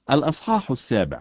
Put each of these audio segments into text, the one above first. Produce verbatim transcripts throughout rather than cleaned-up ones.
الأصحاح السابع.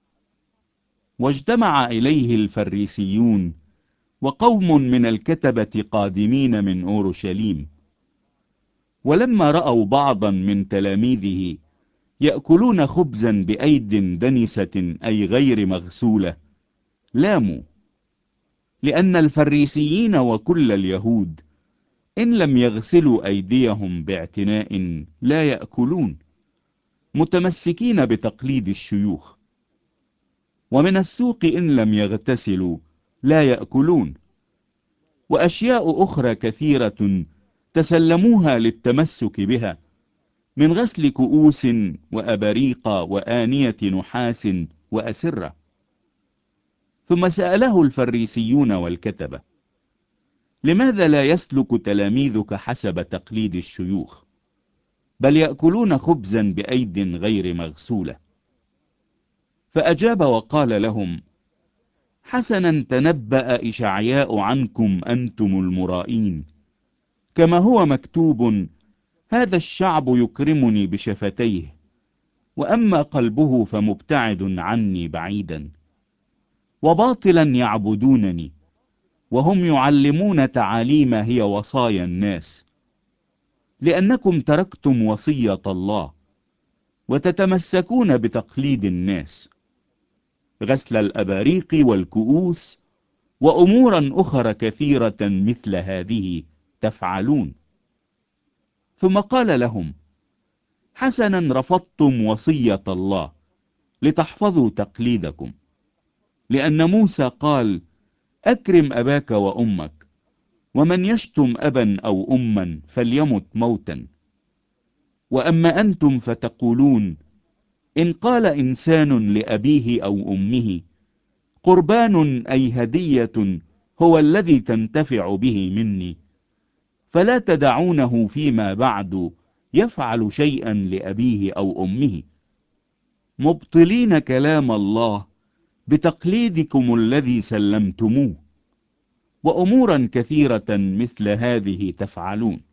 واجتمع إليه الفريسيون وقوم من الكتبة قادمين من أورشليم، ولما رأوا بعضا من تلاميذه يأكلون خبزا بأيد دنسة أي غير مغسولة لاموا، لأن الفريسيين وكل اليهود إن لم يغسلوا أيديهم باعتناء لا يأكلون، متمسكين بتقليد الشيوخ. ومن السوق إن لم يغتسلوا لا يأكلون. وأشياء أخرى كثيرة تسلموها للتمسك بها، من غسل كؤوس وأبريق وآنية نحاس وأسرة. ثم سأله الفريسيون والكتبة: لماذا لا يسلك تلاميذك حسب تقليد الشيوخ، بل يأكلون خبزا بأيد غير مغسولة؟ فأجاب وقال لهم: حسنا تنبأ إشعياء عنكم أنتم المرائين، كما هو مكتوب: هذا الشعب يكرمني بشفتيه، وأما قلبه فمبتعد عني بعيدا، وباطلا يعبدونني، وهم يعلمون تعاليم هي وصايا الناس. لأنكم تركتم وصية الله وتتمسكون بتقليد الناس، غسل الأباريق والكؤوس وأمورا أخرى كثيرة مثل هذه تفعلون. ثم قال لهم: حسنا رفضتم وصية الله لتحفظوا تقليدكم، لأن موسى قال: أكرم أباك وأمك، ومن يشتم أبا أو أما فليمت موتا. وأما أنتم فتقولون: إن قال إنسان لأبيه أو أمه قربان أي هدية هو الذي تنتفع به مني، فلا تدعونه فيما بعد يفعل شيئا لأبيه أو أمه، مبطلين كلام الله بتقليدكم الذي سلمتموه، وأمورا كثيرة مثل هذه تفعلون.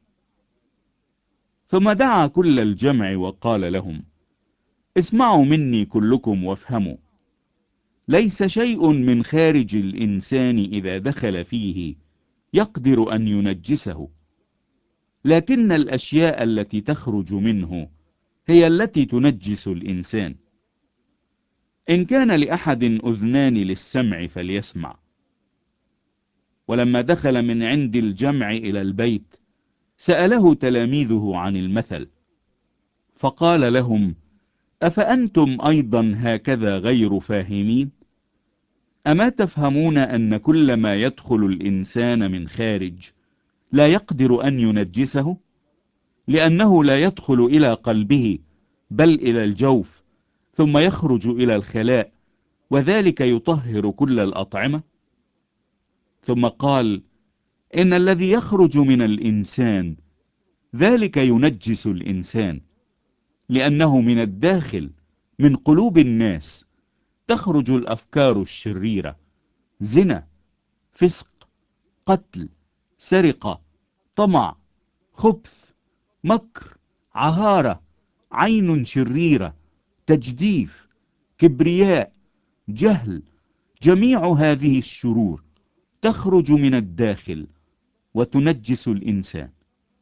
ثم دعا كل الجمع وقال لهم: اسمعوا مني كلكم وافهموا. ليس شيء من خارج الإنسان إذا دخل فيه يقدر أن ينجسه، لكن الأشياء التي تخرج منه هي التي تنجس الإنسان. إن كان لأحد أذنان للسمع فليسمع. ولما دخل من عند الجمع إلى البيت سأله تلاميذه عن المثل، فقال لهم: أفأنتم أيضا هكذا غير فاهمين؟ أما تفهمون أن كل ما يدخل الإنسان من خارج لا يقدر أن ينجسه، لأنه لا يدخل إلى قلبه بل إلى الجوف، ثم يخرج إلى الخلاء، وذلك يطهر كل الأطعمة؟ ثم قال: إن الذي يخرج من الإنسان ذلك ينجس الإنسان، لأنه من الداخل من قلوب الناس تخرج الأفكار الشريرة: زنا، فسق، قتل، سرقة، طمع، خبث، مكر، عهارة، عين شريرة، تجديف، كبرياء، جهل. جميع هذه الشرور تخرج من الداخل وتنجس الإنسان.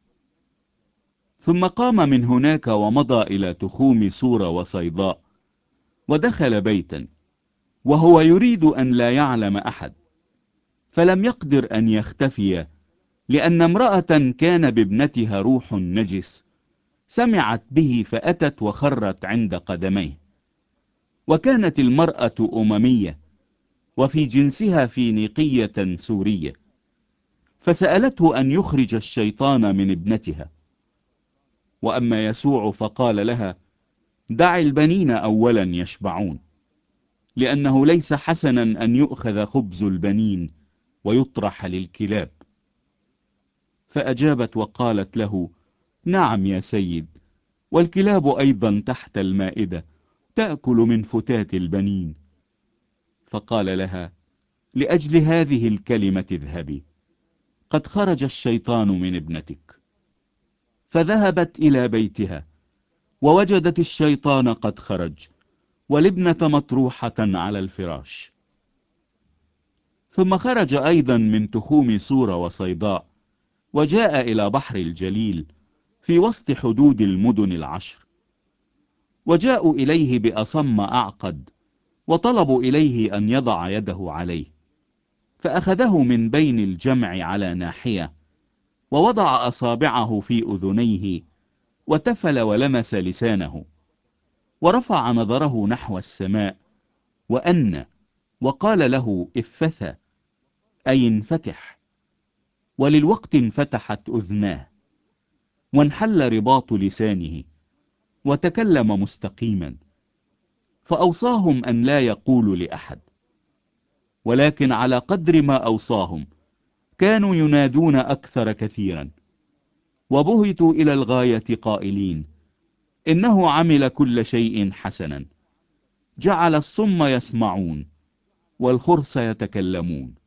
ثم قام من هناك ومضى إلى تخوم سور وصيداء، ودخل بيتا وهو يريد أن لا يعلم أحد، فلم يقدر أن يختفي، لأن امرأة كان بابنتها روح نجس سمعت به فأتت وخرت عند قدميه. وكانت المرأة أممية، وفي جنسها فينيقية سورية، فسألته أن يخرج الشيطان من ابنتها. وأما يسوع فقال لها: دع البنين أولا يشبعون، لأنه ليس حسنا أن يؤخذ خبز البنين ويطرح للكلاب. فأجابت وقالت له: نعم يا سيد، والكلاب أيضا تحت المائدة تأكل من فتات البنين. فقال لها: لأجل هذه الكلمة اذهبي، قد خرج الشيطان من ابنتك. فذهبت إلى بيتها ووجدت الشيطان قد خرج، والابنة مطروحة على الفراش. ثم خرج أيضا من تخوم صور وصيداء، وجاء إلى بحر الجليل في وسط حدود المدن العشر. وجاءوا إليه بأصم أعقد، وطلبوا إليه أن يضع يده عليه، فأخذه من بين الجمع على ناحية، ووضع أصابعه في أذنيه، وتفل ولمس لسانه، ورفع نظره نحو السماء، وأن وقال له افثى، أي انفتح. وللوقت انفتحت أذناه، وانحل رباط لسانه، وتكلم مستقيما. فأوصاهم أن لا يقولوا لأحد، ولكن على قدر ما أوصاهم كانوا ينادون أكثر كثيرا، وبهتوا إلى الغاية قائلين: إنه عمل كل شيء حسنا، جعل الصم يسمعون والخرس يتكلمون.